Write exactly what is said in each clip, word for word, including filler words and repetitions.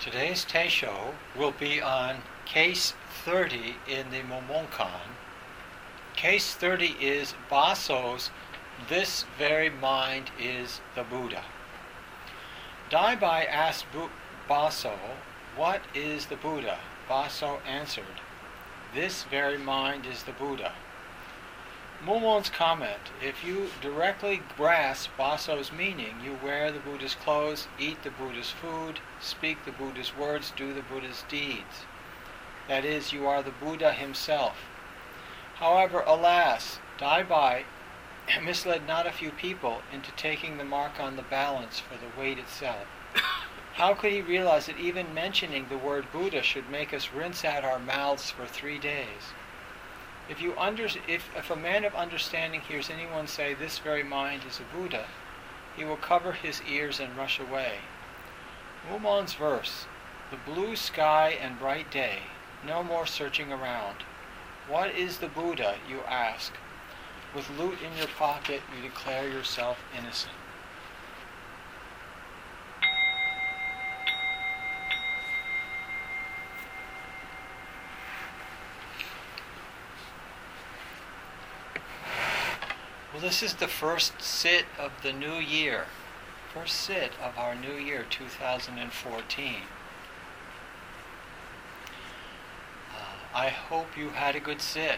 Today's Teisho will be on Case thirty in the Momonkan. Case thirty is Baso's "This very mind is the Buddha." Daibai asked Bu- Baso, "What is the Buddha?" Baso answered, "This very mind is the Buddha." Mumon's comment: if you directly grasp Baso's meaning, you wear the Buddha's clothes, eat the Buddha's food, speak the Buddha's words, do the Buddha's deeds. That is, you are the Buddha himself. However, alas, Daibai misled not a few people into taking the mark on the balance for the weight itself. How could he realize that even mentioning the word Buddha should make us rinse out our mouths for three days? If you under, if, if a man of understanding hears anyone say, "This very mind is a Buddha," he will cover his ears and rush away. Mumon's verse: "The blue sky and bright day, no more searching around. What is the Buddha, you ask? With loot in your pocket, you declare yourself innocent." Well, this is the first sit of the new year. First sit of our new year, two thousand fourteen. Uh, I hope you had a good sit.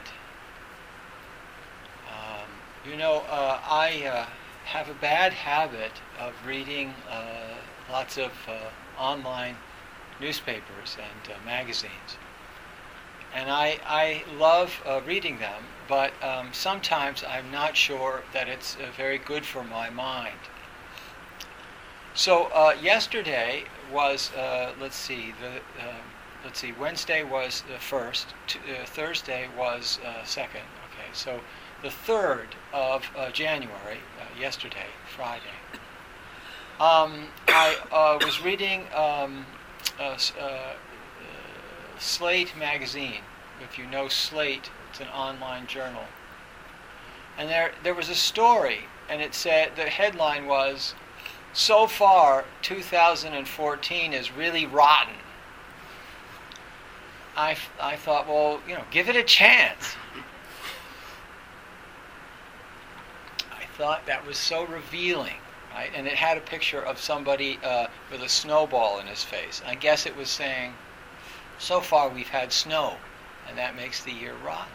Um, you know, uh, I uh, have a bad habit of reading uh, lots of uh, online newspapers and uh, magazines. And I, I love uh, reading them, but um, sometimes I'm not sure that it's uh, very good for my mind. So uh, yesterday was, uh, let's see, the uh, let's see, Wednesday was the first, t- uh, Thursday was uh, second. Okay, so the third of uh, January, uh, yesterday, Friday. Um, I uh, was reading um, uh, uh, Slate magazine. If you know Slate, it's an online journal. And there there was a story, and it said, the headline was, "So far, two thousand fourteen is really rotten." I, I thought, well, you know, give it a chance. I thought that was so revealing, right? And it had a picture of somebody uh, with a snowball in his face. I guess it was saying, so far we've had snow, and that makes the year rotten.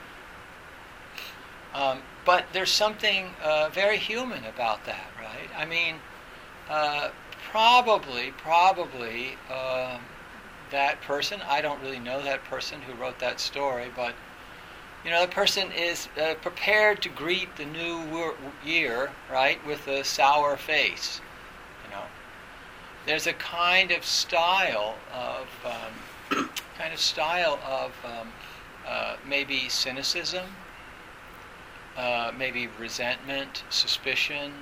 Um, but there's something uh, very human about that, right? I mean, uh, probably, probably uh, that person, I don't really know that person who wrote that story, but, you know, the person is uh, prepared to greet the new year, right, with a sour face, you know. There's a kind of style of... Um, kind of style of um, uh, maybe cynicism, uh, maybe resentment, suspicion,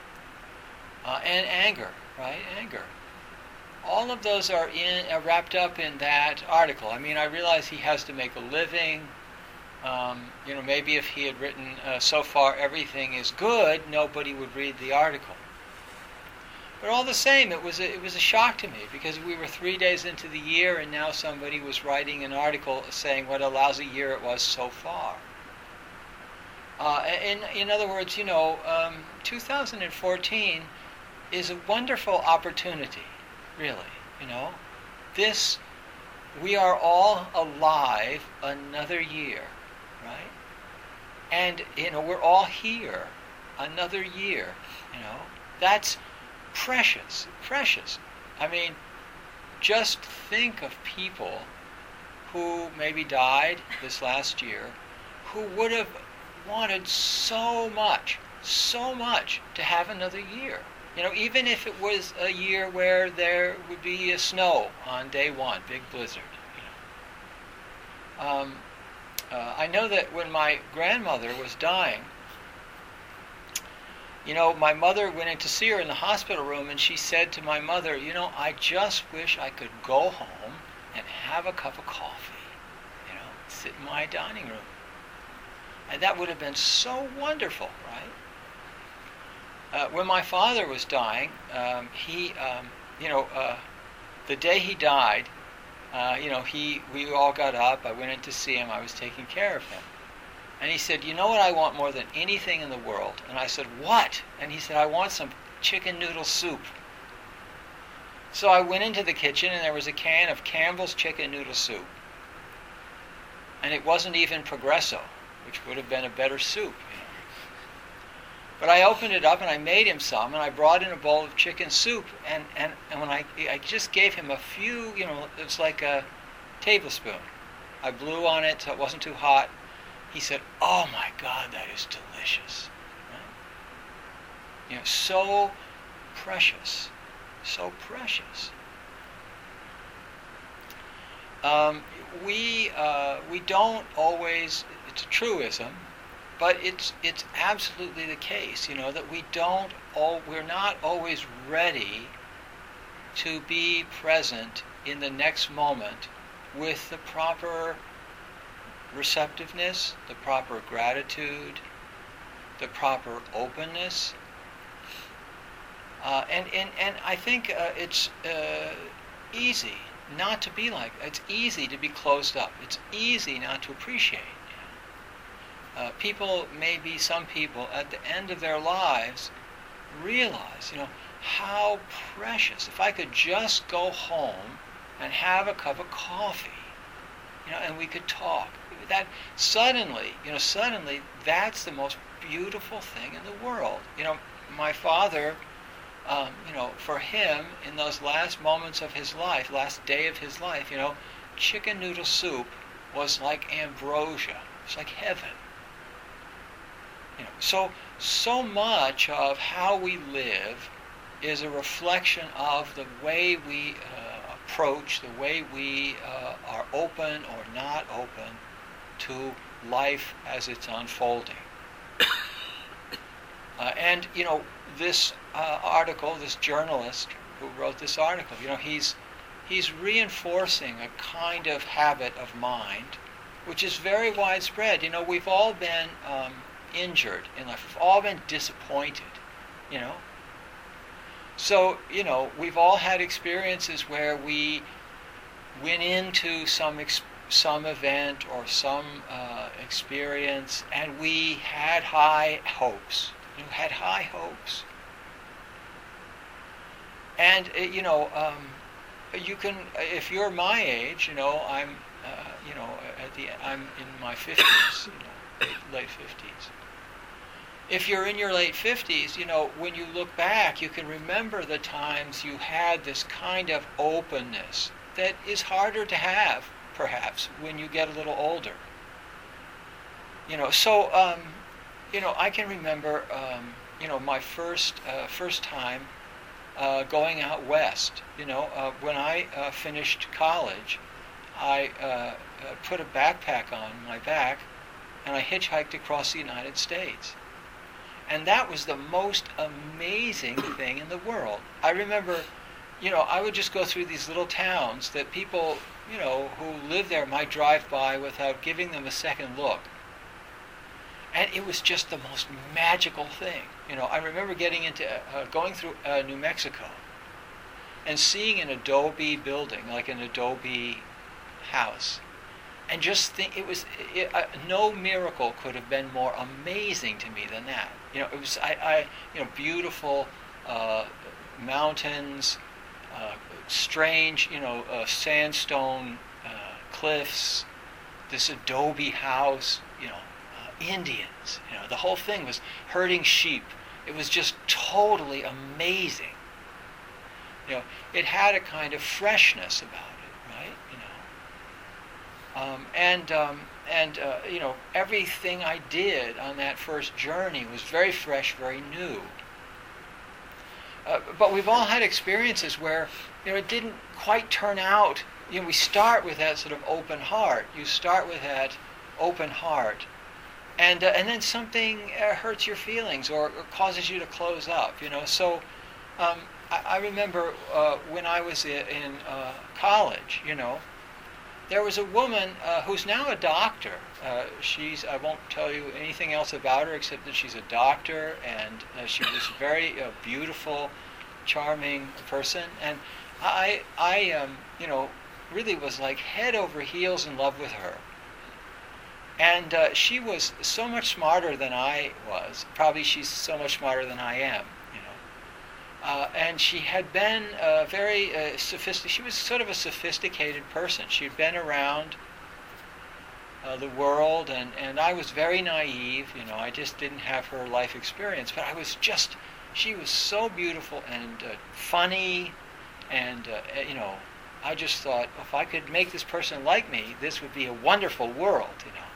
uh, and anger, right? Anger. All of those are in uh, wrapped up in that article. I mean, I realize he has to make a living. Um, you know, maybe if he had written, uh, "So far everything is good," nobody would read the article. But all the same, it was a, it was a shock to me, because we were three days into the year, and now somebody was writing an article saying what a lousy year it was so far. Uh, in in other words, you know, um, two thousand fourteen is a wonderful opportunity, really. You know, this we are all alive another year, right? And you know, we're all here another year. You know, that's precious, precious. I mean, just think of people who maybe died this last year, who would have wanted so much, so much to have another year. You know, even if it was a year where there would be a snow on day one, big blizzard. You know. Um, uh, I know that when my grandmother was dying, you know, my mother went in to see her in the hospital room, and she said to my mother, "You know, I just wish I could go home and have a cup of coffee, you know, sit in my dining room." And that would have been so wonderful, right? Uh, when my father was dying, um, he, um, you know, uh, the day he died, uh, you know, he we all got up. I went in to see him. I was taking care of him. And he said, you know what I want more than anything in the world? And I said, what? And he said, I want some chicken noodle soup. So I went into the kitchen, and there was a can of Campbell's chicken noodle soup. And it wasn't even Progresso, which would have been a better soup, you know. But I opened it up, and I made him some, and I brought in a bowl of chicken soup. And, and, and when I, I just gave him a few, you know, it was like a tablespoon. I blew on it so it wasn't too hot. He said, oh my God, that is delicious. Right? You know, so precious. So precious. Um, we uh, we don't always, it's a truism, but it's it's absolutely the case, you know, that we don't all we're not always ready to be present in the next moment with the proper receptiveness, the proper gratitude, the proper openness. Uh, and, and, and I think uh, it's uh, easy not to be like that. It's easy to be closed up. It's easy not to appreciate. Uh, people, maybe some people, at the end of their lives, realize, you know, how precious. If I could just go home and have a cup of coffee, you know, and we could talk. That suddenly, you know, suddenly, that's the most beautiful thing in the world. You know, my father. Um, you know, for him, in those last moments of his life, last day of his life, you know, chicken noodle soup was like ambrosia. It's like heaven. You know, so so much of how we live is a reflection of the way we uh, approach, the way we uh, are open or not open to life as it's unfolding. Uh, and, you know, this uh, article, this journalist who wrote this article, you know, he's he's reinforcing a kind of habit of mind, which is very widespread. You know, we've all been um, injured in life. We've all been disappointed, you know. So, you know, we've all had experiences where we went into some ex- some event or some uh, experience, and we had high hopes. You had high hopes. And, uh, you know, um, you can, if you're my age, you know, I'm, uh, you know, at the, I'm in my fifties, you know, late fifties. If you're in your late fifties, you know, when you look back, you can remember the times you had this kind of openness that is harder to have, perhaps, when you get a little older. You know, so, um, you know, I can remember, um, you know, my first uh, first time uh, going out west. You know, uh, when I uh, finished college, I uh, uh, put a backpack on my back, and I hitchhiked across the United States. And that was the most amazing thing in the world. I remember, you know, I would just go through these little towns that people, you know, who live there might drive by without giving them a second look. And it was just the most magical thing. You know, I remember getting into, uh, going through uh, New Mexico and seeing an adobe building, like an adobe house. And just think, it was, it, uh, no miracle could have been more amazing to me than that. You know, it was, I, I you know, beautiful uh, mountains, uh, strange, you know, uh, sandstone uh, cliffs, this adobe house, you know, Indians, you know, the whole thing was herding sheep. It was just totally amazing. You know, it had a kind of freshness about it, right? You know, um, and um, and uh, you know, everything I did on that first journey was very fresh, very new. Uh, but we've all had experiences where, you know, it didn't quite turn out. You know, we start with that sort of open heart. You start with that open heart. And uh, and then something uh, hurts your feelings or, or causes you to close up, you know. So um, I, I remember uh, when I was in, in uh, college, you know, there was a woman uh, who's now a doctor. Uh, she's I won't tell you anything else about her except that she's a doctor, and uh, she was a very uh, beautiful, charming person. And I, I, um, you know, really was like head over heels in love with her. And uh, she was so much smarter than I was. Probably she's so much smarter than I am, you know. Uh, and she had been uh, very uh, sophisticated. She was sort of a sophisticated person. She'd been around uh, the world, and, and I was very naive. You know, I just didn't have her life experience. But I was just, she was so beautiful and uh, funny, and uh, you know, I just thought, if I could make this person like me, this would be a wonderful world, you know.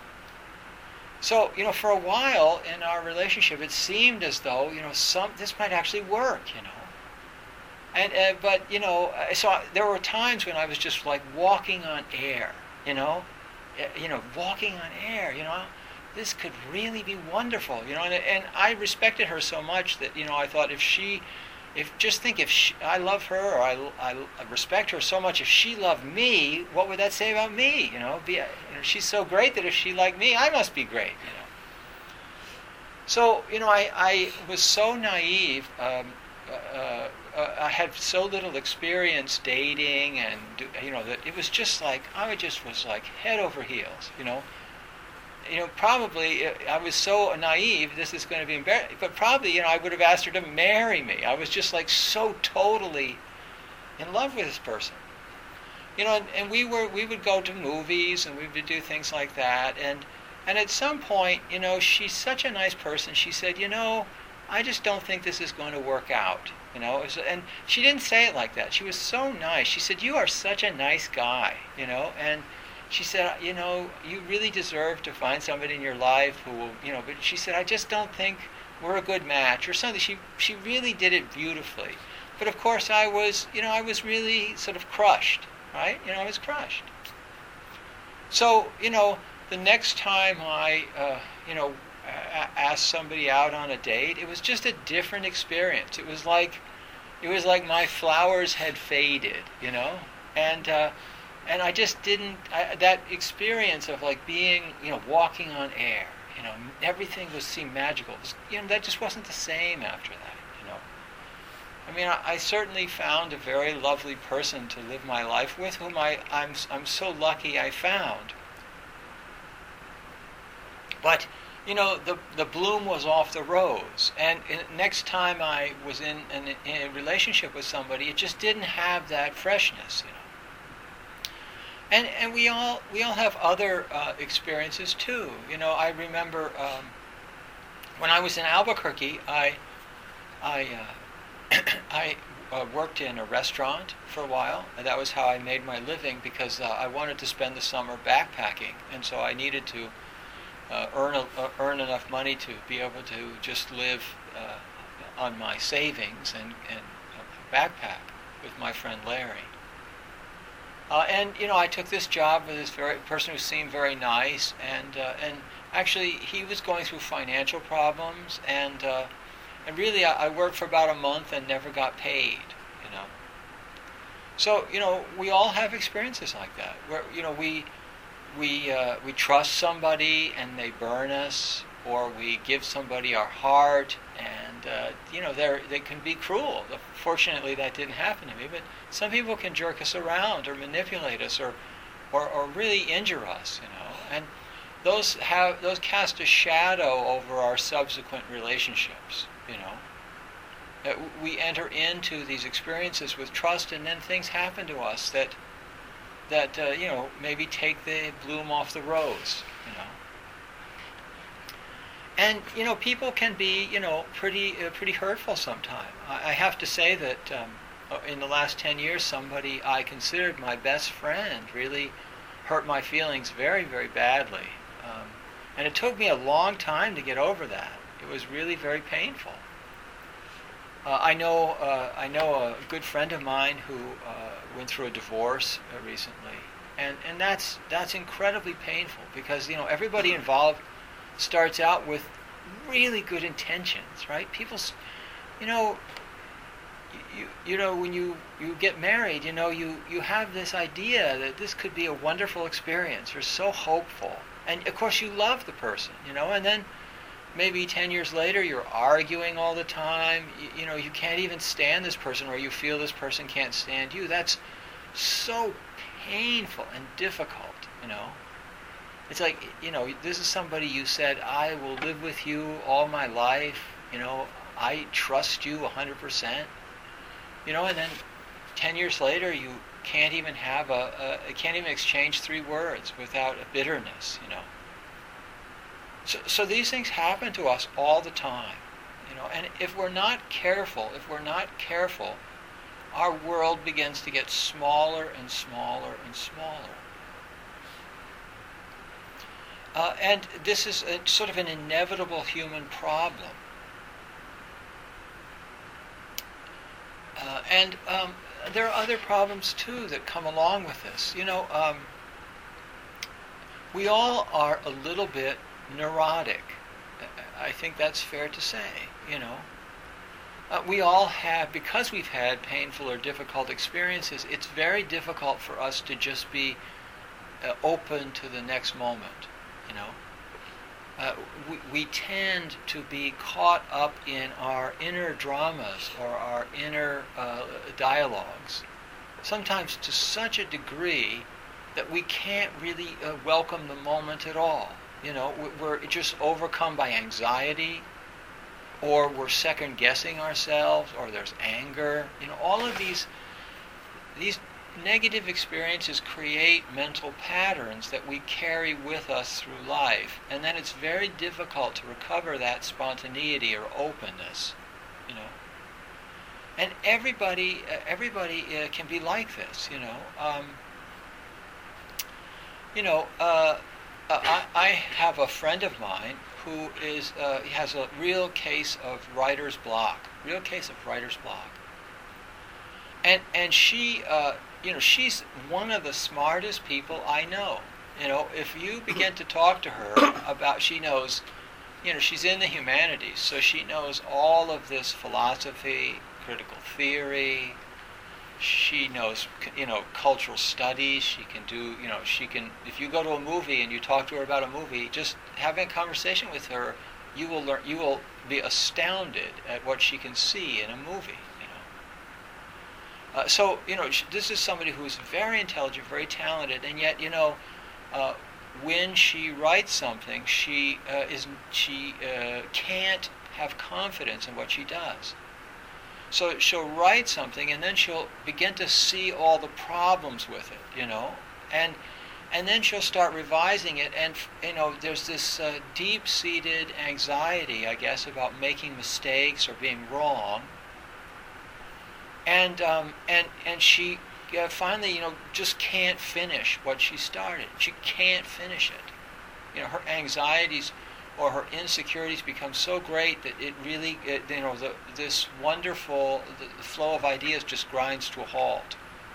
So, you know, for a while in our relationship, it seemed as though, you know, some this might actually work, you know. And uh, but you know, so I, there were times when I was just like walking on air, you know, uh, you know, walking on air, you know. This could really be wonderful, you know. And, and I respected her so much that, you know, I thought if she, if just think if she, I love her or I, I, I respect her so much, if she loved me, what would that say about me? You know, be, you know, she's so great that if she liked me, I must be great. You know. So you know, I, I was so naive. Um, uh, uh, I had so little experience dating, and you know, that it was just like I just was like head over heels. You know. You know, probably I was so naive. This is going to be embarrassing, but probably, you know, I would have asked her to marry me. I was just like so totally in love with this person, you know. And, and we were, we would go to movies and we would do things like that. And and at some point, you know, she's such a nice person. She said, you know, I just don't think this is going to work out. You know, and she didn't say it like that. She was so nice. She said, you are such a nice guy, you know, and. She said, you know, you really deserve to find somebody in your life who will, you know, but she said, I just don't think we're a good match or something. She she really did it beautifully. But of course I was, you know, I was really sort of crushed, right? You know, I was crushed. So, you know, the next time I, uh, you know, a- asked somebody out on a date, it was just a different experience. It was like, it was like my flowers had faded, you know, and, uh, And I just didn't, I, that experience of like being, you know, walking on air, you know, everything was seemed magical. It was, you know, that just wasn't the same after that, you know. I mean, I, I certainly found a very lovely person to live my life with, whom I, I'm, I'm so lucky I found. But, you know, the the bloom was off the rose. And in, next time I was in, in, in a relationship with somebody, it just didn't have that freshness, you know. And and we all we all have other uh, experiences too. You know, I remember um, when I was in Albuquerque, I I uh, I uh, worked in a restaurant for a while, and that was how I made my living because uh, I wanted to spend the summer backpacking, and so I needed to uh, earn a, uh, earn enough money to be able to just live uh, on my savings and and uh, backpack with my friend Larry. Uh, and you know, I took this job with this very person who seemed very nice, and uh, and actually he was going through financial problems, and uh, and really I, I worked for about a month and never got paid, you know. So you know, we all have experiences like that, where you know we we uh, we trust somebody and they burn us, or we give somebody our heart, and uh, you know they they can be cruel. Fortunately, that didn't happen to me, but some people can jerk us around or manipulate us or, or, or really injure us, you know. And those have those cast a shadow over our subsequent relationships, you know. That we enter into these experiences with trust, and then things happen to us that that uh, you know, maybe take the bloom off the rose, you know. And you know, people can be, you know, pretty uh, pretty hurtful sometimes. I, I have to say that um, in the last ten years, somebody I considered my best friend really hurt my feelings very, very badly. Um, and it took me a long time to get over that. It was really very painful. Uh, I know uh, I know a good friend of mine who uh, went through a divorce uh, recently, and and that's that's incredibly painful because you know everybody involved starts out with really good intentions, right? People, you know, you you know when you, you get married, you know, you, you have this idea that this could be a wonderful experience. You're so hopeful, and of course you love the person, you know, and then maybe ten years later you're arguing all the time. You, you know, you can't even stand this person, or you feel this person can't stand you. That's so painful and difficult, you know. It's like, you know, this is somebody you said, I will live with you all my life, you know, I trust you one hundred percent, you know, and then ten years later you can't even have a, a can't even exchange three words without a bitterness, you know. So, so these things happen to us all the time, you know, and if we're not careful, if we're not careful, our world begins to get smaller and smaller and smaller. Uh, and this is a, sort of an inevitable human problem. Uh, and um, there are other problems too that come along with this. You know, um, we all are a little bit neurotic. I think that's fair to say, you know. Uh, we all have, because we've had painful or difficult experiences, it's very difficult for us to just be uh, open to the next moment, you know. Uh, we, we tend to be caught up in our inner dramas or our inner uh, dialogues, sometimes to such a degree that we can't really uh, welcome the moment at all. You know, we're just overcome by anxiety, or we're second-guessing ourselves, or there's anger. You know, all of these these negative experiences create mental patterns that we carry with us through life, and then it's very difficult to recover that spontaneity or openness, you know. And everybody, uh, everybody uh, can be like this, you know. Um, you know, uh, uh, I, I have a friend of mine who is uh, he has a real case of writer's block, real case of writer's block, and and she. Uh, You know, she's one of the smartest people I know. You know, if you begin to talk to her about, she knows, you know, she's in the humanities, so she knows all of this philosophy, critical theory. She knows, you know, cultural studies. She can do, you know, she can, if you go to a movie and you talk to her about a movie, just having a conversation with her, you will learn, you will be astounded at what she can see in a movie. Uh, so, you know, sh- this is somebody who is very intelligent, very talented, and yet, you know, uh, when she writes something, she uh, is she uh, can't have confidence in what she does. So she'll write something, and then she'll begin to see all the problems with it, you know, and and then she'll start revising it, and you know, there's this uh, deep-seated anxiety, I guess, about making mistakes or being wrong. And um, and and she uh, finally, you know, just can't finish what she started. She can't finish it. You know, her anxieties or her insecurities become so great that it really, it, you know, the, this wonderful the, the flow of ideas just grinds to a halt.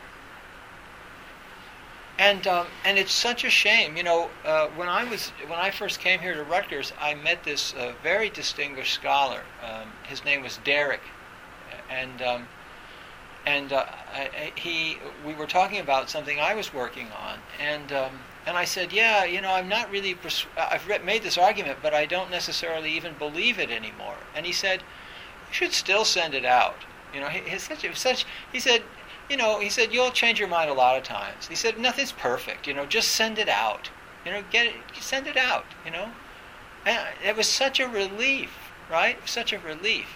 And um, and it's such a shame. You know, uh, when I was when I first came here to Rutgers, I met this uh, very distinguished scholar. Um, his name was Derek, and. Um, And uh, I, he, we were talking about something I was working on, and um, and I said, yeah, you know, I'm not really, pers- I've re- made this argument, but I don't necessarily even believe it anymore. And he said, you should still send it out. You know, he, he's such, such, he said, you know, he said, you'll change your mind a lot of times. He said, nothing's perfect, you know, just send it out. You know, get it, send it out, you know. And it was such a relief, right? Such a relief.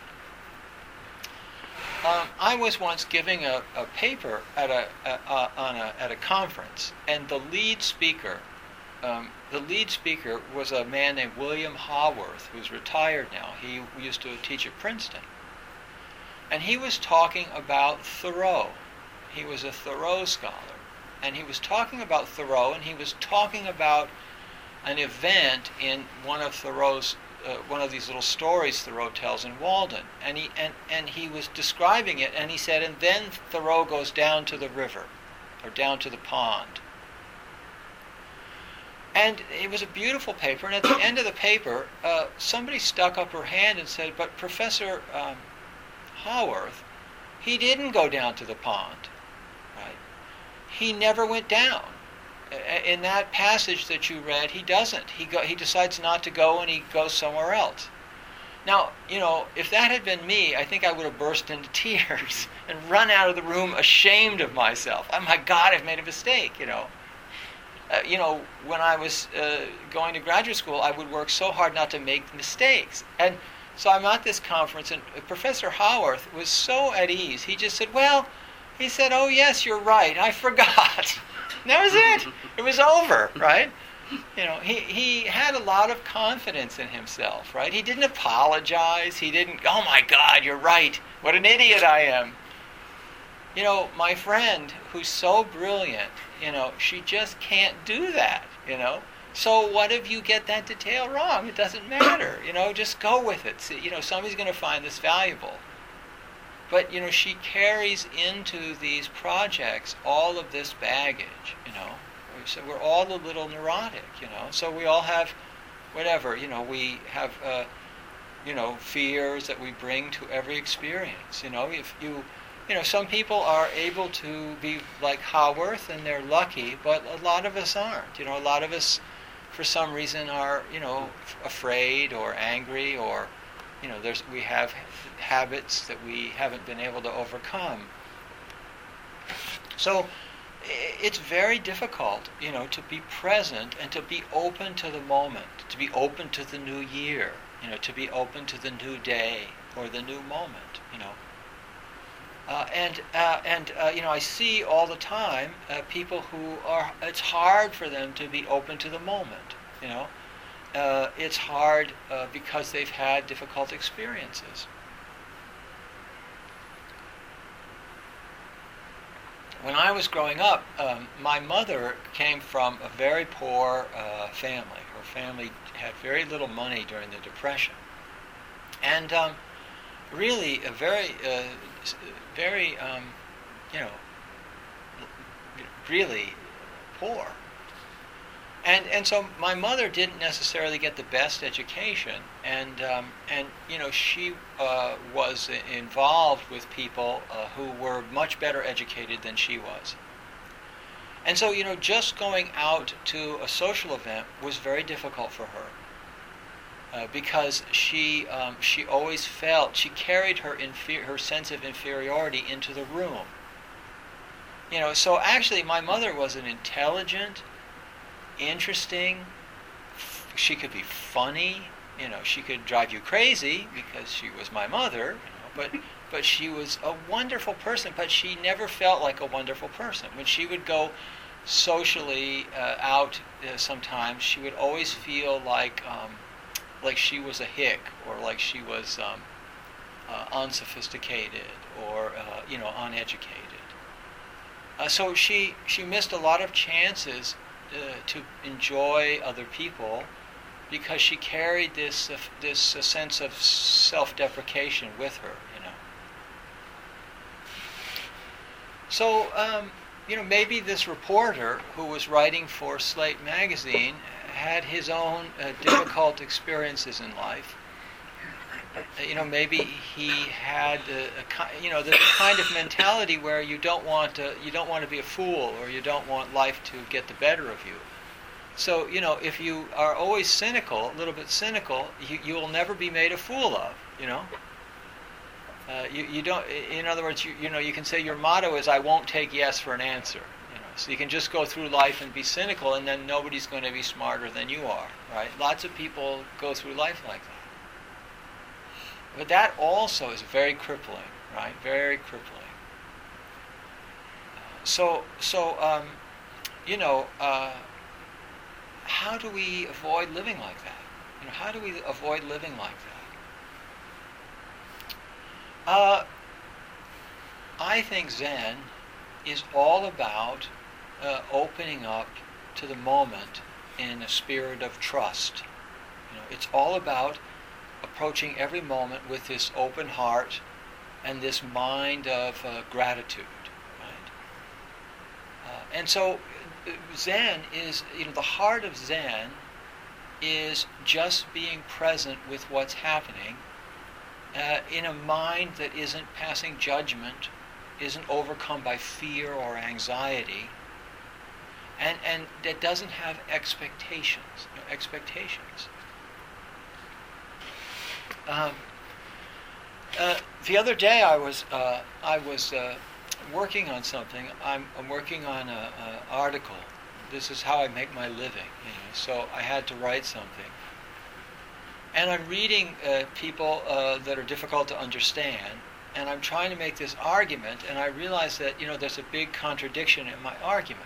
Um, I was once giving a, a paper at a, a, a on a at a conference, and the lead speaker, um, the lead speaker was a man named William Haworth, who's retired now. He used to teach at Princeton, and he was talking about Thoreau. He was a Thoreau scholar, and he was talking about Thoreau, and he was talking about an event in one of Thoreau's. Uh, one of these little stories Thoreau tells in Walden, and he and, and he was describing it, and he said, and then Thoreau goes down to the river, or down to the pond. And it was a beautiful paper, and at the end of the paper, uh, somebody stuck up her hand and said, but Professor um, Haworth, he didn't go down to the pond, right? He never went down. in that passage that you read, he doesn't. He go, he decides not to go, and he goes somewhere else. Now, you know, if that had been me, I think I would have burst into tears and run out of the room ashamed of myself. Oh my God, I've made a mistake, you know. Uh, you know, when I was uh, going to graduate school, I would work so hard not to make mistakes. And so I'm at this conference, and Professor Howarth was so at ease. He just said, well, he said, oh yes, you're right, I forgot. And that was it. It was over, right? You know, he, he had a lot of confidence in himself, right? He didn't apologize. He didn't, oh my God, you're right. What an idiot I am. You know, my friend, who's so brilliant, you know, she just can't do that, you know. So what if you get that detail wrong? It doesn't matter, you know, just go with it. See, you know, somebody's going to find this valuable. But, you know, she carries into these projects all of this baggage, you know. So we're all a little neurotic, you know. So we all have whatever, you know, we have, uh, you know, fears that we bring to every experience, you know. If you, you know, some people are able to be like Howarth and they're lucky, but a lot of us aren't. You know, a lot of us, for some reason, are, you know, f- afraid or angry, or, you know, there's we have habits that we haven't been able to overcome. So it's very difficult, you know, to be present and to be open to the moment, to be open to the new year, you know, to be open to the new day or the new moment, you know. Uh, and, uh, and uh, you know, I see all the time uh, people who are, it's hard for them to be open to the moment, you know. Uh, it's hard uh, because they've had difficult experiences. When I was growing up, um, my mother came from a very poor uh, family. Her family had very little money during the Depression. And um, really a very, uh, very, um, you know, really poor. And and so my mother didn't necessarily get the best education, and um, and you know she uh, was involved with people uh, who were much better educated than she was. And so you know just going out to a social event was very difficult for her uh, because she um, she always felt she carried her infer- her sense of inferiority into the room. You know, so actually my mother was an intelligent, interesting, f- she could be funny, you know, she could drive you crazy because she was my mother, you know, but but she was a wonderful person, but she never felt like a wonderful person. When she would go socially uh, out uh, sometimes, she would always feel like um, like she was a hick, or like she was um, uh, unsophisticated, or uh, you know, uneducated. Uh, so she she missed a lot of chances Uh, to enjoy other people because she carried this uh, this uh, sense of self-deprecation with her, you know. So, um, you know, maybe this reporter who was writing for Slate magazine had his own uh, difficult experiences in life. Uh, you know, maybe he had a, a, you know, the kind of mentality where you don't want to, you don't want to be a fool, or you don't want life to get the better of you. So, you know, if you are always cynical, a little bit cynical, you, you will never be made a fool of, you know. Uh, you, you don't, in other words, you, you know, you can say your motto is, I won't take yes for an answer. You know, so you can just go through life and be cynical, and then nobody's going to be smarter than you are, right? Lots of people go through life like that. But that also is very crippling, right? Very crippling. So, so um, you know, uh, how do we avoid living like that? You know, how do we avoid living like that? Uh, I think Zen is all about uh, opening up to the moment in a spirit of trust. You know, it's all about approaching every moment with this open heart and this mind of uh, gratitude, right? Uh, and so uh, Zen is, you know, the heart of Zen is just being present with what's happening uh, in a mind that isn't passing judgment, isn't overcome by fear or anxiety, and and that doesn't have expectations. No expectations. Um, uh, the other day, I was uh, I was uh, working on something. I'm, I'm working on an article. This is how I make my living. You know, so I had to write something. And I'm reading uh, people uh, that are difficult to understand, and I'm trying to make this argument, and I realize that, you know, there's a big contradiction in my argument.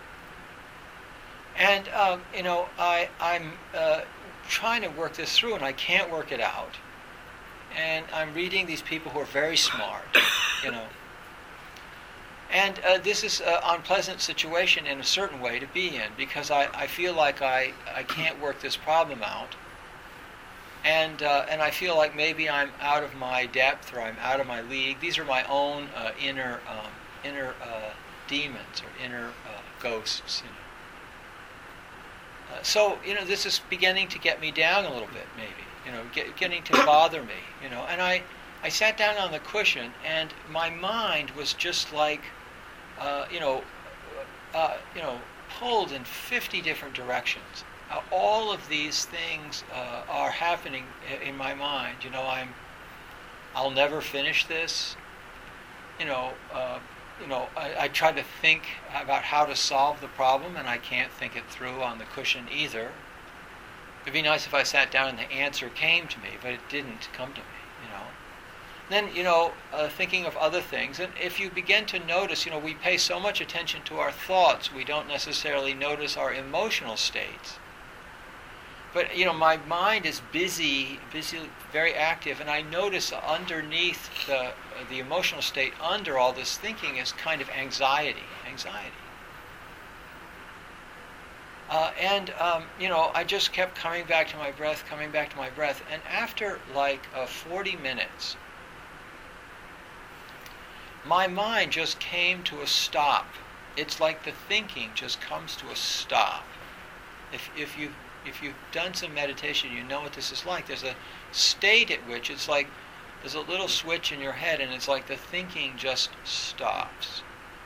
And, um, you know, I, I'm uh, trying to work this through, and I can't work it out. And I'm reading these people who are very smart, you know. And uh, this is an unpleasant situation in a certain way to be in, because I, I feel like I, I can't work this problem out. And uh, and I feel like maybe I'm out of my depth, or I'm out of my league. These are my own uh, inner um, inner uh, demons, or inner uh, ghosts. You know. Uh, so you know, this is beginning to get me down a little bit, maybe. You know, get, getting to bother me. You know, and I I sat down on the cushion, and my mind was just like, uh, you know, uh, you know, pulled in fifty different directions. Uh, all of these things uh, are happening in my mind. You know, I'm, I'll never finish this. You know, uh, you know, I, I try to think about how to solve the problem, and I can't think it through on the cushion either. It'd be nice if I sat down and the answer came to me, but it didn't come to me. You know. Then, you know, uh, thinking of other things, and if you begin to notice, you know, we pay so much attention to our thoughts, we don't necessarily notice our emotional states. But, you know, my mind is busy, busy, very active, and I notice underneath the the emotional state, under all this thinking, is kind of anxiety, anxiety. Uh, and, um, you know, I just kept coming back to my breath, coming back to my breath, and after, like, uh, forty minutes, my mind just came to a stop. It's like the thinking just comes to a stop. If if you If you've done some meditation, you know what this is like. There's a state at which it's like there's a little switch in your head, and it's like the thinking just stops.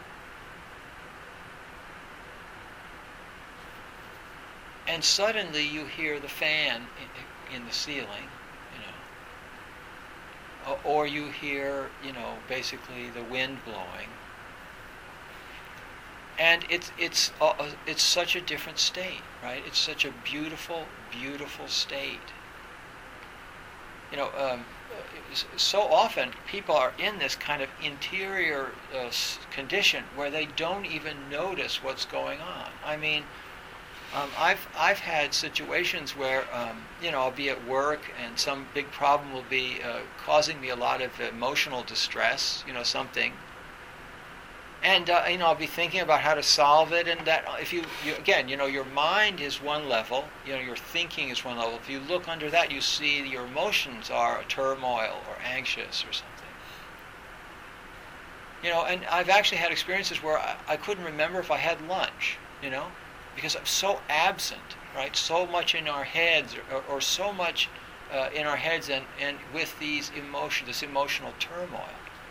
And suddenly you hear the fan in, in the ceiling, you know, or you hear, you know, basically the wind blowing. And it's it's uh, it's such a different state, right? It's such a beautiful, beautiful state. You know, um, so often people are in this kind of interior uh, condition where they don't even notice what's going on. I mean, um, I've I've had situations where um, you know, I'll be at work and some big problem will be uh, causing me a lot of emotional distress. You know, something. And, uh, you know, I'll be thinking about how to solve it, and that, if you, you, again, you know, your mind is one level, you know, your thinking is one level. If you look under that, you see your emotions are turmoil or anxious or something. You know, and I've actually had experiences where I, I couldn't remember if I had lunch, you know, because I'm so absent, right, so much in our heads, or, or so much uh, in our heads and, and with these emotions, this emotional turmoil.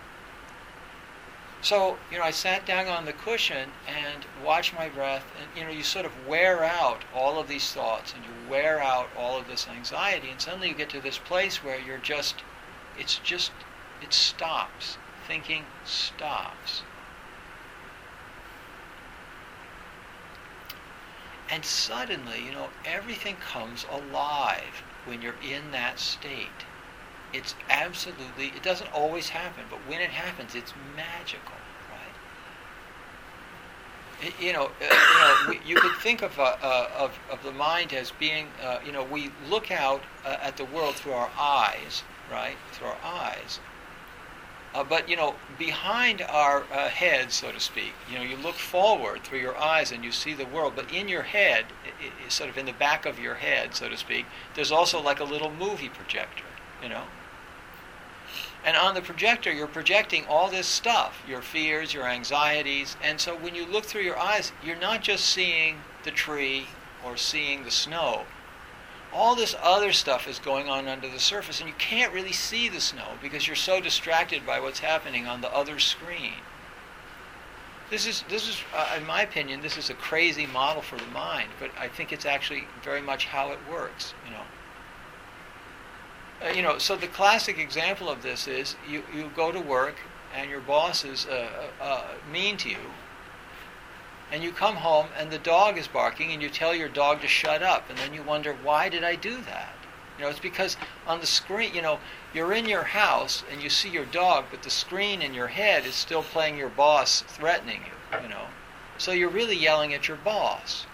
So, you know, I sat down on the cushion and watched my breath, and, you know, you sort of wear out all of these thoughts, and you wear out all of this anxiety, and suddenly you get to this place where you're just, it's just, it stops. Thinking stops. And suddenly, you know, everything comes alive when you're in that state. It's absolutely, it doesn't always happen, but when it happens, it's magical, right? It, you know, uh, you know, we, you could think of, uh, uh, of of the mind as being, uh, you know, we look out uh, at the world through our eyes, right? Through our eyes. Uh, but, you know, behind our uh, heads, so to speak, you know, you look forward through your eyes and you see the world, but in your head, it, it, sort of in the back of your head, so to speak, there's also like a little movie projector. You know, and on the projector you're projecting all this stuff, your fears, your anxieties, and so when you look through your eyes, you're not just seeing the tree or seeing the snow. All this other stuff is going on under the surface, and you can't really see the snow because you're so distracted by what's happening on the other screen. This is, this is uh, in my opinion, this is a crazy model for the mind, but I think it's actually very much how it works, you know. Uh, you know, so the classic example of this is you, you go to work and your boss is uh, uh, mean to you, and you come home and the dog is barking and you tell your dog to shut up, and then you wonder, why did I do that? You know, it's because on the screen, you know, you're in your house and you see your dog, but the screen in your head is still playing your boss threatening you, you know. So you're really yelling at your boss.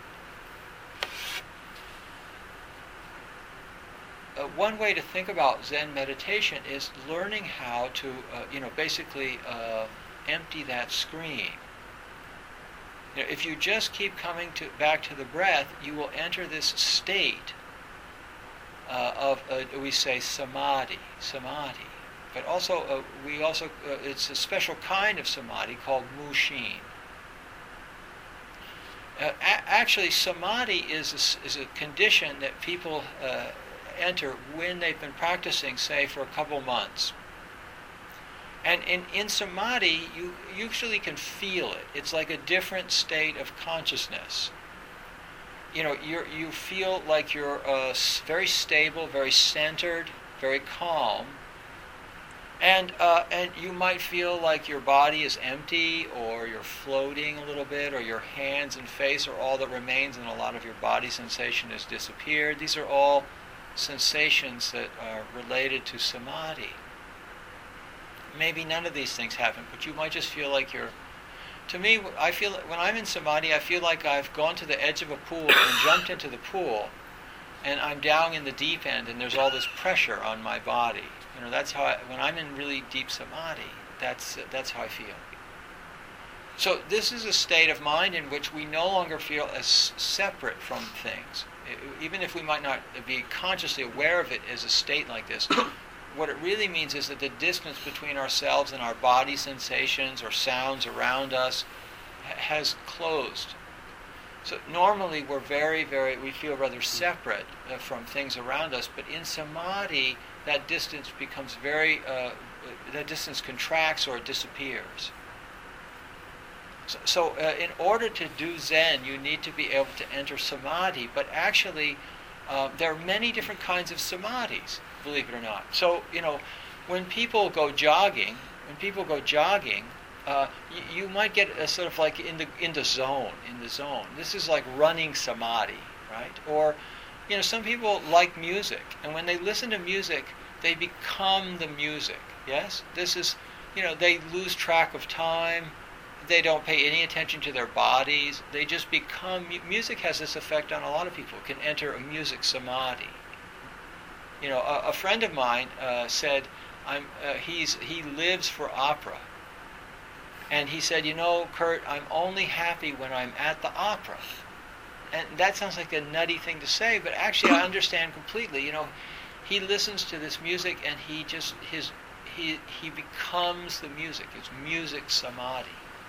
Uh, one way to think about Zen meditation is learning how to, uh, you know, basically uh, empty that screen. You know, if you just keep coming to back to the breath, you will enter this state uh, of, uh, we say, samadhi, samadhi. But also, uh, we also, uh, it's a special kind of samadhi called mushin. Uh, a- actually, samadhi is a, is a condition that people uh, enter when they've been practicing, say, for a couple months. And in, in samadhi, you usually can feel it. It's like a different state of consciousness. You know, you you feel like you're uh, very stable, very centered, very calm. And uh, and you might feel like your body is empty, or you're floating a little bit, or your hands and face are all that remains, and a lot of your body sensation has disappeared. These are all sensations that are related to samadhi. Maybe none of these things happen, but you might just feel like you're... To me, I feel when I'm in samadhi, I feel like I've gone to the edge of a pool and jumped into the pool, and I'm down in the deep end, and there's all this pressure on my body. You know, that's how I, when I'm in really deep samadhi, that's that's how I feel. So this is a state of mind in which we no longer feel as separate from things. Even if we might not be consciously aware of it as a state like this, what it really means is that the distance between ourselves and our body sensations or sounds around us has closed. So normally we're very, very, we feel rather separate uh, from things around us, but in samadhi that distance becomes very, uh, that distance contracts or it disappears. So, so uh, in order to do Zen, you need to be able to enter samadhi, but actually uh, there are many different kinds of samadhis, believe it or not. So, you know, when people go jogging, when people go jogging, uh, you, you might get a sort of like in the in the zone, in the zone. This is like running samadhi, right? Or, you know, some people like music, and when they listen to music, they become the music. Yes, this is, you know, they lose track of time. They don't pay any attention to their bodies. They just become... Music has this effect on a lot of people. It can enter a music samadhi. You know, a, a friend of mine uh, said, "I'm uh, he's he lives for opera." And he said, "You know, Kurt, I'm only happy when I'm at the opera." And that sounds like a nutty thing to say, but actually I understand completely. You know, he listens to this music and he just his he he becomes the music. It's music samadhi.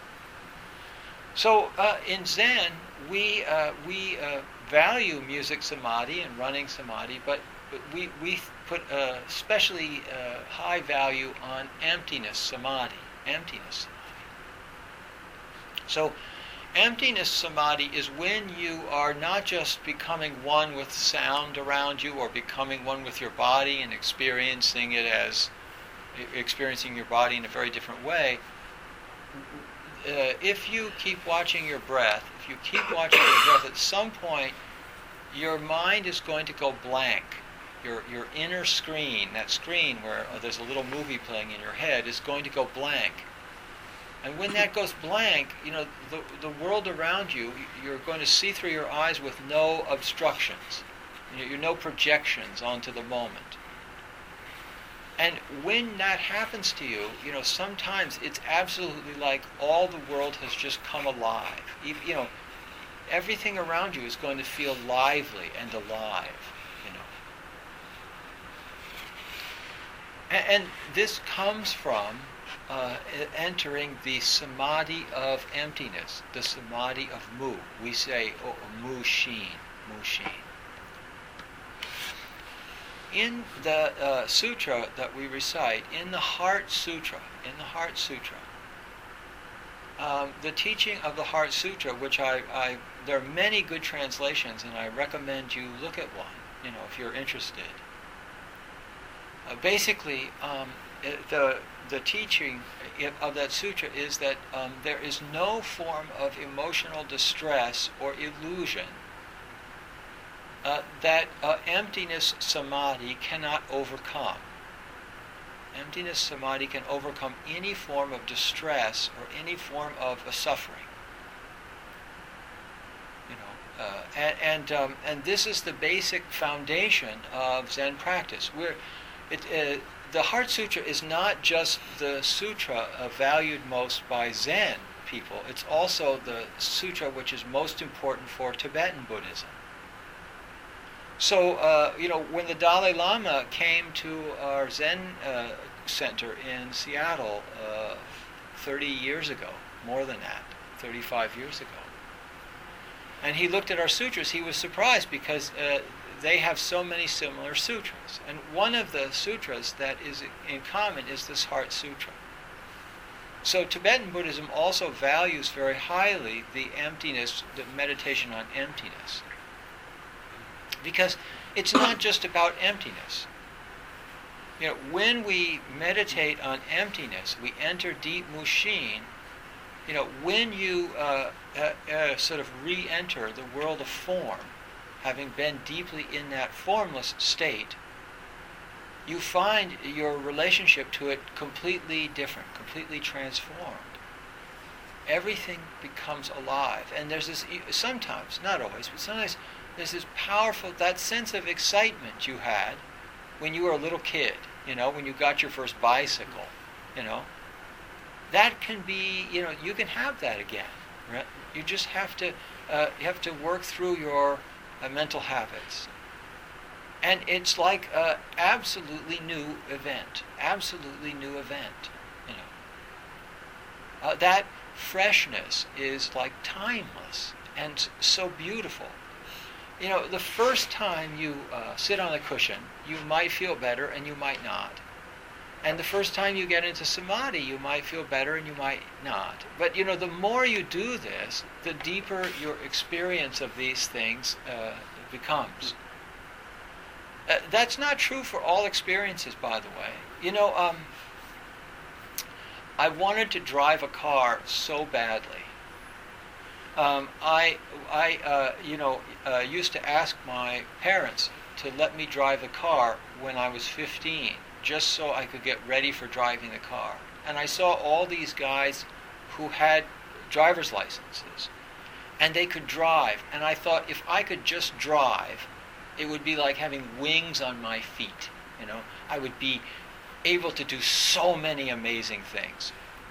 So uh, in Zen, we uh, we uh, value music samadhi and running samadhi, but, but we we put a especially uh, high value on emptiness samadhi. Emptiness samadhi. So, emptiness samadhi is when you are not just becoming one with sound around you, or becoming one with your body and experiencing it as experiencing your body in a very different way. Uh, if you keep watching your breath, if you keep watching your breath, at some point your mind is going to go blank. Your your inner screen, that screen where uh, there's a little movie playing in your head, is going to go blank. And when that goes blank, you know, the the world around you, you're going to see through your eyes with no obstructions. You know, you're no projections onto the moment. And when that happens to you, you know, sometimes it's absolutely like all the world has just come alive. You, you know, everything around you is going to feel lively and alive, you know. And, and this comes from uh, entering the samadhi of emptiness, the samadhi of mu. We say oh, mushin, mushin. In the uh, sutra that we recite, in the Heart Sutra, in the Heart Sutra, um, the teaching of the Heart Sutra, which I, I, there are many good translations, and I recommend you look at one, you know, if you're interested. Uh, basically, um, it, the the teaching of that sutra is that um, there is no form of emotional distress or illusion uh, that uh, emptiness samadhi cannot overcome. Emptiness samadhi can overcome any form of distress or any form of uh, suffering. You know, uh, and and, um, and this is the basic foundation of Zen practice. We're, it, uh, the Heart Sutra is not just the sutra uh, valued most by Zen people. It's also the sutra which is most important for Tibetan Buddhism. So, uh, you know, when the Dalai Lama came to our Zen uh, center in Seattle uh, thirty years ago, more than that, thirty-five years ago, and he looked at our sutras, he was surprised because uh, they have so many similar sutras. And one of the sutras that is in common is this Heart Sutra. So Tibetan Buddhism also values very highly the emptiness, the meditation on emptiness. Because it's not just about emptiness. You know, when we meditate on emptiness, we enter deep mushin. You know, when you uh, uh, uh, sort of re-enter the world of form, having been deeply in that formless state, you find your relationship to it completely different, completely transformed. Everything becomes alive. And there's this, sometimes, not always, but sometimes there's this powerful, that sense of excitement you had when you were a little kid, you know, when you got your first bicycle, you know. That can be, you know, you can have that again, right? You just have to, uh, you have to work through your uh, mental habits. And it's like an absolutely new event, absolutely new event, you know. Uh, that freshness is like timeless and so beautiful. You know, the first time you uh, sit on a cushion, you might feel better and you might not. And the first time you get into samadhi, you might feel better and you might not. But, you know, the more you do this, the deeper your experience of these things uh, becomes. Uh, that's not true for all experiences, by the way. You know, um, I wanted to drive a car so badly. Um, I, I, uh, you know, uh, used to ask my parents to let me drive a car when I was fifteen, just so I could get ready for driving the car. And I saw all these guys who had driver's licenses, and they could drive. And I thought, if I could just drive, it would be like having wings on my feet. You know, I would be able to do so many amazing things.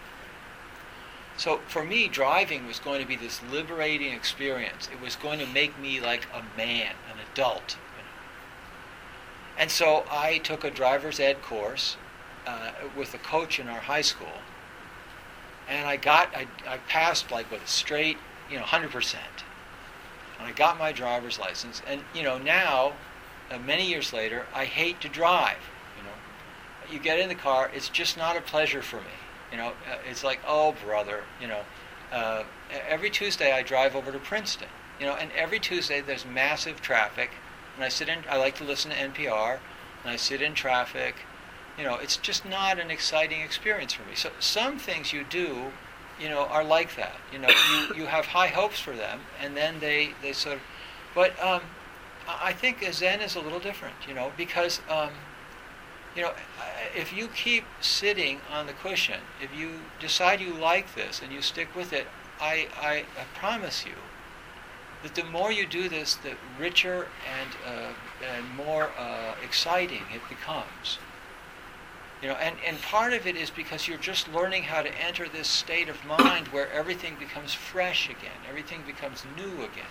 So for me, driving was going to be this liberating experience. It was going to make me like a man, an adult. You know? And so I took a driver's ed course uh, with a coach in our high school, and I got, I, I passed like with a straight, you know, one hundred percent. And I got my driver's license, and you know, now, uh, many years later, I hate to drive. You know, you get in the car, it's just not a pleasure for me. You know, uh, it's like, oh brother, you know, uh, every Tuesday I drive over to Princeton. You know, and every Tuesday there's massive traffic, and I sit in. I like to listen to N P R, and I sit in traffic. You know, it's just not an exciting experience for me. So some things you do, you know, are like that. You know, you, you have high hopes for them, and then they, they sort of... But um, I think Zen is a little different, you know, because, um, you know, if you keep sitting on the cushion, if you decide you like this and you stick with it, I, I, I promise you that the more you do this, the richer and, uh, and more uh, exciting it becomes. You know, and, and part of it is because you're just learning how to enter this state of mind where everything becomes fresh again, everything becomes new again.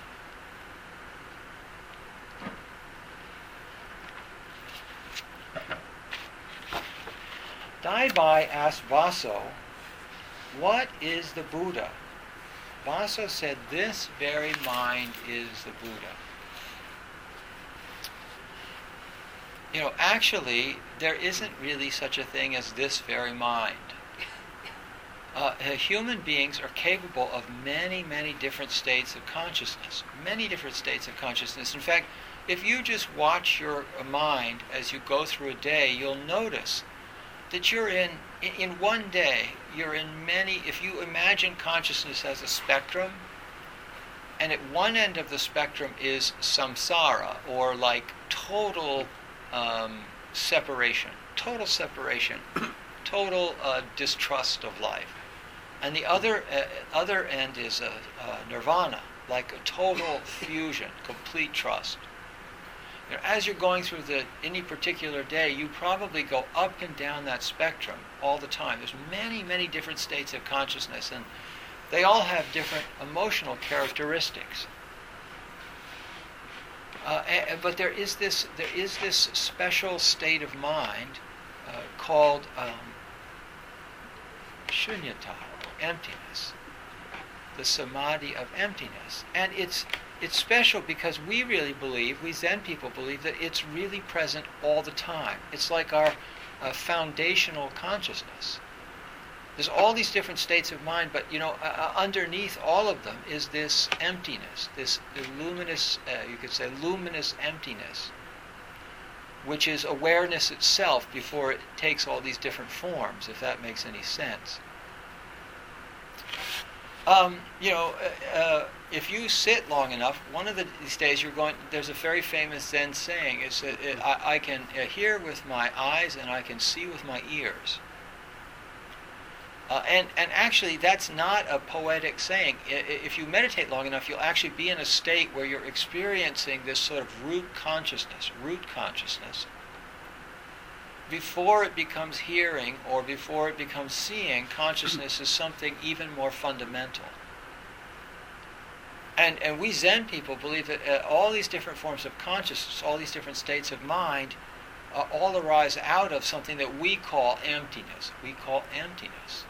Daibai asked Vaso, what is the Buddha? Vaso said, this very mind is the Buddha. You know, actually, there isn't really such a thing as this very mind. uh, human beings are capable of many, many different states of consciousness. Many different states of consciousness. In fact, if you just watch your mind as you go through a day, you'll notice that you're in, in one day, you're in many, if you imagine consciousness as a spectrum, and at one end of the spectrum is samsara, or like total um, separation, total separation, total uh, distrust of life. And the other uh, other end is a, a nirvana, like a total fusion, complete trust. You know, as you're going through the any particular day, you probably go up and down that spectrum all the time. There's many, many different states of consciousness, and they all have different emotional characteristics. Uh, and, but there is this there is this special state of mind uh, called um, shunyata, emptiness, the samadhi of emptiness, and it's it's special because we really believe, we Zen people believe, that it's really present all the time. It's like our uh, foundational consciousness. There's all these different states of mind, but you know, uh, underneath all of them is this emptiness, this luminous, uh, you could say, luminous emptiness, which is awareness itself before it takes all these different forms, if that makes any sense. Um, you know, uh, uh, if you sit long enough, one of the, these days you're going, there's a very famous Zen saying, it's that it, I, I can uh, hear with my eyes and I can see with my ears. Uh, and, and actually, that's not a poetic saying. I, if you meditate long enough, you'll actually be in a state where you're experiencing this sort of root consciousness, root consciousness, before it becomes hearing or before it becomes seeing. Consciousness is something even more fundamental. And, and we Zen people believe that uh, all these different forms of consciousness, all these different states of mind, uh, all arise out of something that we call emptiness. We call emptiness.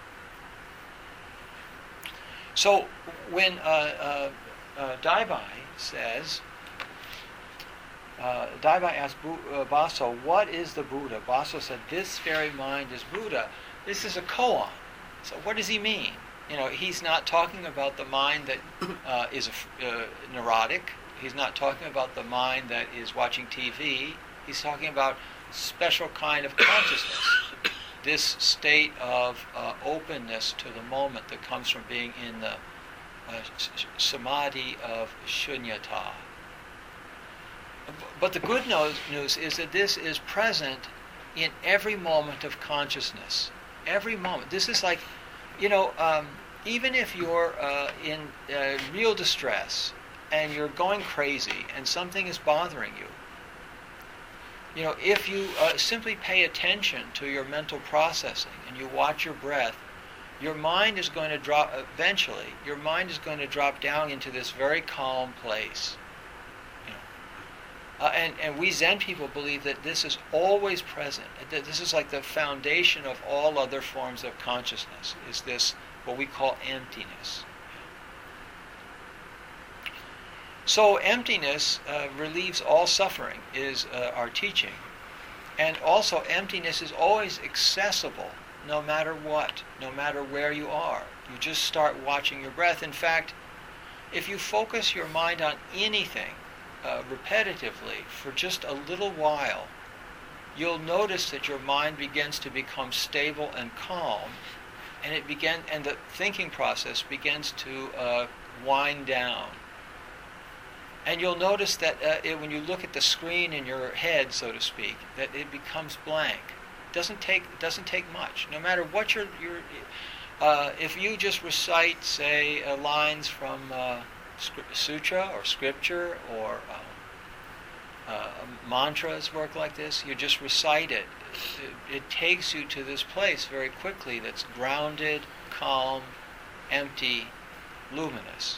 So when uh, uh, uh, Daibai says, uh, Daibai asked Bu- uh, Baso, what is the Buddha? Baso said, this very mind is Buddha. This is a koan. So what does he mean? You know, he's not talking about the mind that uh, is uh, neurotic. He's not talking about the mind that is watching T V. He's talking about special kind of consciousness. This state of uh, openness to the moment that comes from being in the uh, samadhi of shunyata. But the good news is that this is present in every moment of consciousness. Every moment. This is like, you know, um, even if you're uh, in uh, real distress and you're going crazy and something is bothering you, you know, if you uh, simply pay attention to your mental processing and you watch your breath, your mind is going to drop, eventually, your mind is going to drop down into this very calm place. You know. Uh, and, and we Zen people believe that this is always present. That this is like the foundation of all other forms of consciousness, is this, what we call emptiness. So emptiness uh, relieves all suffering, is uh, our teaching. And also emptiness is always accessible, no matter what, no matter where you are. You just start watching your breath. In fact, if you focus your mind on anything uh, repetitively for just a little while, you'll notice that your mind begins to become stable and calm, and it begin, and the thinking process begins to uh, wind down. And you'll notice that uh, it, when you look at the screen in your head, so to speak, that it becomes blank. It doesn't take it doesn't take much. No matter what your your, uh, if you just recite, say, uh, lines from uh, sutra or scripture or um, uh, mantras work like this, you just recite it. it. It takes you to this place very quickly that's grounded, calm, empty, luminous.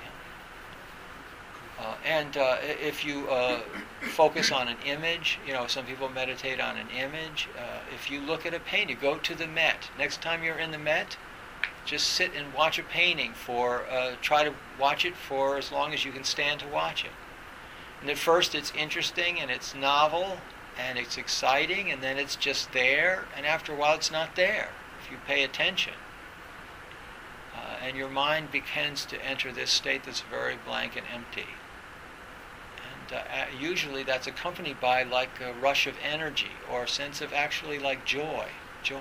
Uh, and uh, if you uh, focus on an image, you know, some people meditate on an image. Uh, if you look at a painting, go to the Met. Next time you're in the Met, just sit and watch a painting for, uh, try to watch it for as long as you can stand to watch it. And at first it's interesting and it's novel and it's exciting, and then it's just there, and after a while it's not there if you pay attention. and your mind begins to enter this state that's very blank and empty. And uh, usually that's accompanied by like a rush of energy or a sense of actually like joy, joy.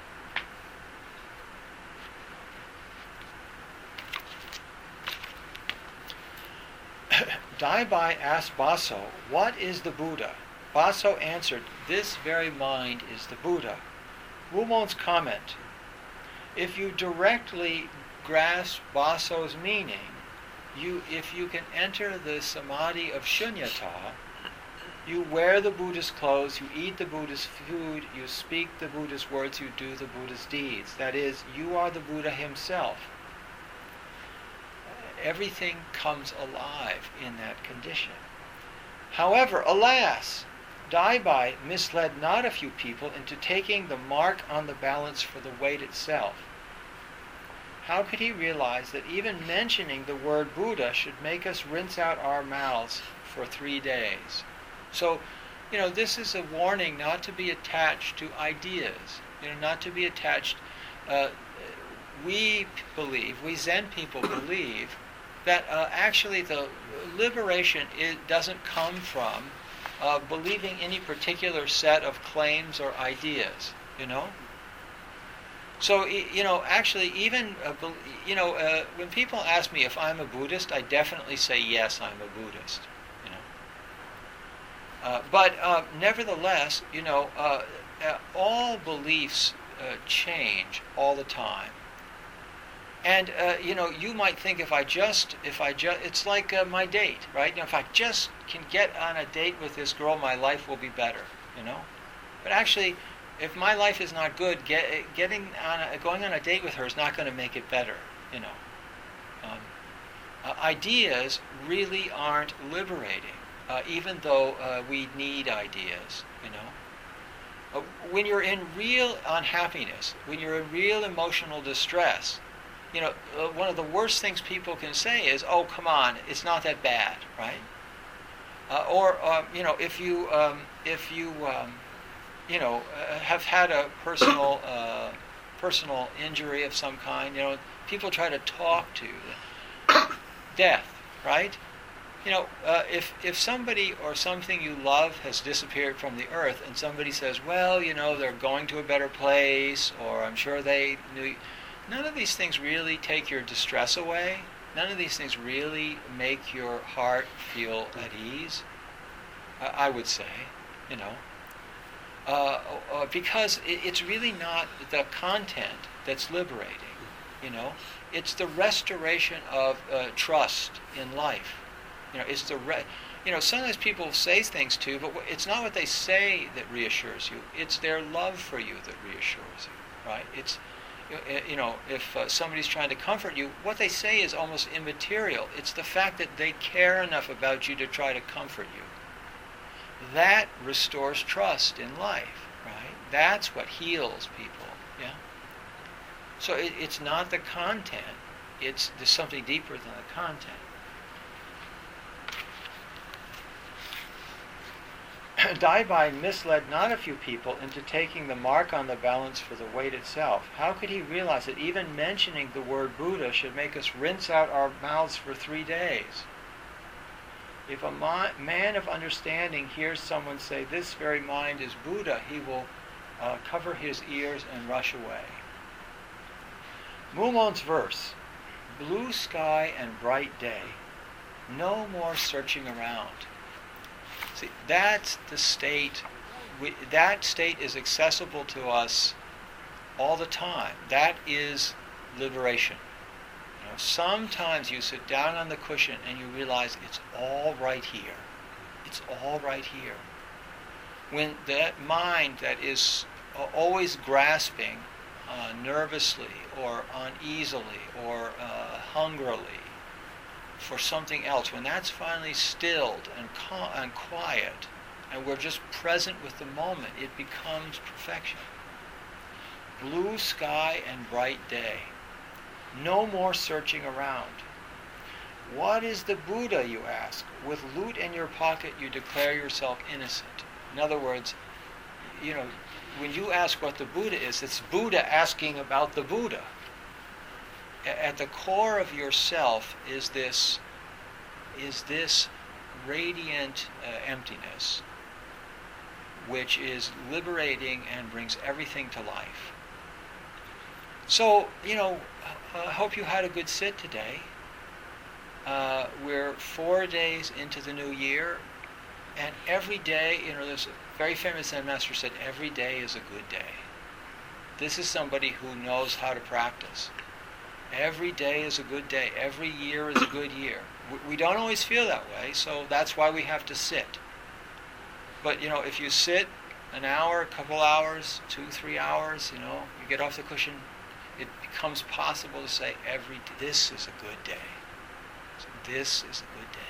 Daibai asked Baso, "What is the Buddha?" Baso answered, "This very mind is the Buddha." Wumon's comment: if you directly grasp Baso's meaning, you, if you can enter the samadhi of shunyata, you wear the Buddha's clothes, you eat the Buddha's food, you speak the Buddha's words, you do the Buddha's deeds. That is, you are the Buddha himself. Everything comes alive in that condition. However, alas, Daibai misled not a few people into taking the mark on the balance for the weight itself. How could he realize that even mentioning the word Buddha should make us rinse out our mouths for three days? So, you know, this is a warning not to be attached to ideas, you know, not to be attached. Uh, we believe, we Zen people believe, that uh, actually the liberation it doesn't come from uh, believing any particular set of claims or ideas, you know. So, you know, actually even, uh, you know, uh, when people ask me if I'm a Buddhist, I definitely say yes, I'm a Buddhist, you know. Uh, but uh, nevertheless, you know, uh, uh, all beliefs uh, change all the time. And, uh, you know, you might think if I just, if I just, it's like uh, my date, right? You know, if I just can get on a date with this girl, my life will be better, you know? But actually, if my life is not good, get, getting on a, going on a date with her is not going to make it better, you know? Um, uh, ideas really aren't liberating, uh, even though uh, we need ideas, you know? Uh, when you're in real unhappiness, when you're in real emotional distress, you know, uh, one of the worst things people can say is, "Oh, come on, it's not that bad," right? Uh, or, um, you know, if you, um, if you, um, you know, uh, have had a personal, uh, personal injury of some kind, you know, people try to talk to you. Death, right? You know, uh, if if somebody or something you love has disappeared from the earth, and somebody says, "Well, you know, they're going to a better place," or "I'm sure they knew." None of these things really take your distress away. None of these things really make your heart feel at ease, uh, I would say, you know. Uh, uh, because it, it's really not the content that's liberating, you know. It's the restoration of uh, trust in life. You know, it's the, re- you know, sometimes people say things to you, but it's not what they say that reassures you. It's their love for you that reassures you, right? It's, you know, if uh, somebody's trying to comfort you, what they say is almost immaterial. It's the fact that they care enough about you to try to comfort you. That restores trust in life, right? That's what heals people, yeah? So it, it's not the content. It's there's something deeper than the content. Daibai misled not a few people into taking the mark on the balance for the weight itself. How could he realize that even mentioning the word Buddha should make us rinse out our mouths for three days? If a ma- man of understanding hears someone say, "This very mind is Buddha," he will uh, cover his ears and rush away. Mumon's verse, "Blue sky and bright day, no more searching around." See, that's the state, we, that state is accessible to us all the time. That is liberation. You know, sometimes you sit down on the cushion and you realize it's all right here. It's all right here. When that mind that is always grasping uh, nervously or uneasily or uh, hungrily for something else, when that's finally stilled and, cal- and quiet, and we're just present with the moment, it becomes perfection. Blue sky and bright day. No more searching around. What is the Buddha, you ask? With loot in your pocket, you declare yourself innocent. In other words, you know, when you ask what the Buddha is, it's Buddha asking about the Buddha. a- at the core of yourself is this is this radiant uh, emptiness, which is liberating and brings everything to life. So, you know, I hope you had a good sit today. Uh, we're four days into the new year, and every day, you know, there's a very famous Zen master said, every day is a good day. This is somebody who knows how to practice. Every day is a good day. Every year is a good year. We, we don't always feel that way, so that's why we have to sit. But, you know, if you sit an hour, a couple hours, two, three hours, you know, you get off the cushion, it becomes possible to say, every this is a good day. So this is a good day.